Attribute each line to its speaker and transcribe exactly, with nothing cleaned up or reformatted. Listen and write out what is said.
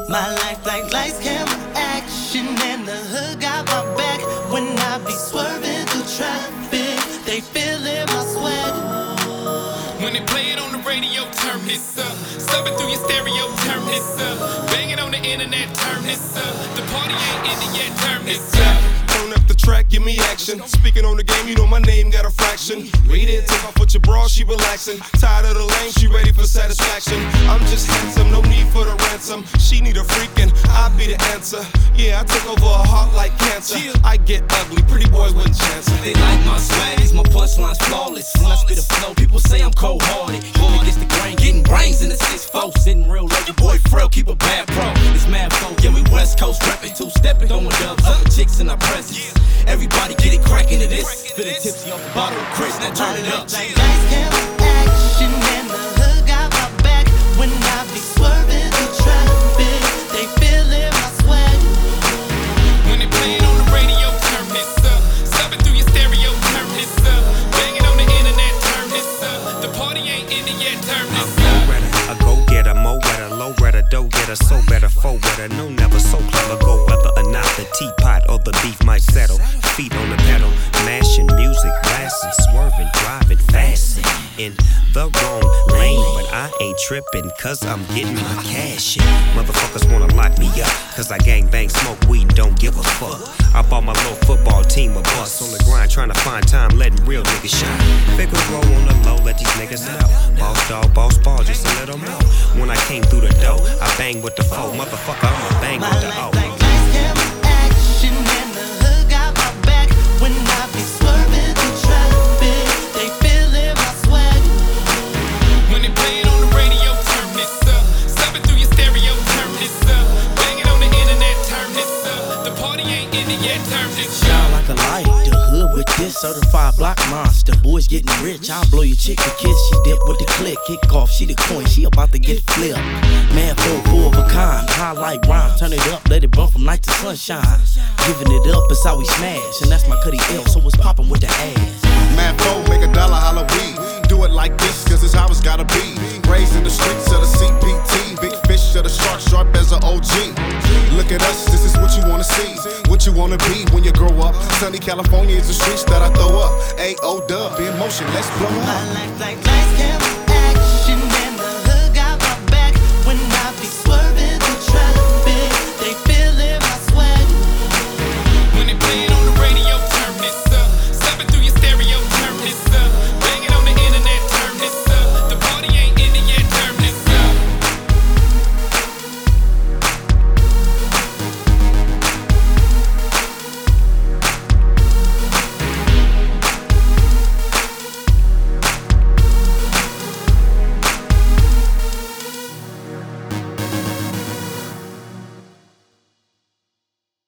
Speaker 1: My life like lights, camera, action, and the hood got my back. When I be swerving through traffic, they feeling my sweat.
Speaker 2: When they play it on the radio, turn this up. Subbing through your stereo, turn this up. Bang it on the internet, turn this up. The party ain't ended yet, turn this up.
Speaker 3: Turn up the track, give me action. Speaking on the game, you know my name got a fraction. Read it, take off with your bra, she relaxing. Tired of the lane, she ready for satisfaction. I'm just handsome, no need for the ransom. She need a freakin', I be the answer. Yeah, I took over a heart like cancer. I get ugly, pretty boy wouldn't chance it.
Speaker 4: They like my swags, my punchlines flawless. When I spit a flow, people say I'm cold-hearted. Going against the grain, getting brains in the six four. Sitting real low, your boy Frel, keep a bad pro. It's mad folk, yeah, we West Coast reppin', two-steppin', throwing dubs up with chicks in our presence. Everybody get it crackin' to this. Feelin' tipsy off the bottle of Chris, now turn it up.
Speaker 1: Like lights, camera, action, and the hood got my back. When I be swerving through traffic, they feelin' my sweat.
Speaker 2: When they play it on the radio, turn this up. Subbing through your stereo, turn this up. Bang it on the internet, turn this up. The party ain't ended yet, turn this up.
Speaker 5: A go-getter, mo-wetter, low-redder, dough-getter, so better, faux-wetter, no never so clever, go whether or not the teapot or the beef might settle. Feet on the pedal, mashing music, blasting, swerving, driving, fasting in the wrong lane, but I ain't tripping, cause I'm getting my cash in. Motherfuckers wanna lock me up, cause I gang bang, smoke weed, and don't give a fuck. I bought my little football team a bus on the grind, trying to find time, letting real niggas shine. Figure roll on the low, let these niggas know. Boss dog, boss ball, just a little more. When I came through the door, I bang with the foe. Motherfucker, I'ma bang with the O.
Speaker 1: Like lights, camera, action, and the hood got my back. When I be swerving through traffic, they feelin' my sweat.
Speaker 2: When they play it on the radio, turn this up. Subbing through your stereo, turn this up. Bang it on the internet, turn this up. The party ain't ended yet, turn this up.
Speaker 6: Shine like a light, the hood with this certified block monster. Boys getting rich, I'll blow your chick a kiss. She dip with the click, kick off, she the coin, she about to get flipped. Man, full, full of a kind, highlight rhyme, turn it up, let it burn from night to sunshine. Giving it up, it's how we smash, and that's my Cuddy L, so it's poppin' with the ass.
Speaker 3: Man, foe, make a dollar Halloween. Do it like this, cause it's how it's gotta be. Raised in the streets of the C P T. Big fish of the shark, sharp as an O G. Look at us, this is what you wanna see. What you wanna be when you grow up. Sunny California is the streets that I throw up. A O dub, be in motion, let's blow up.
Speaker 1: My life like lights, camera, action, and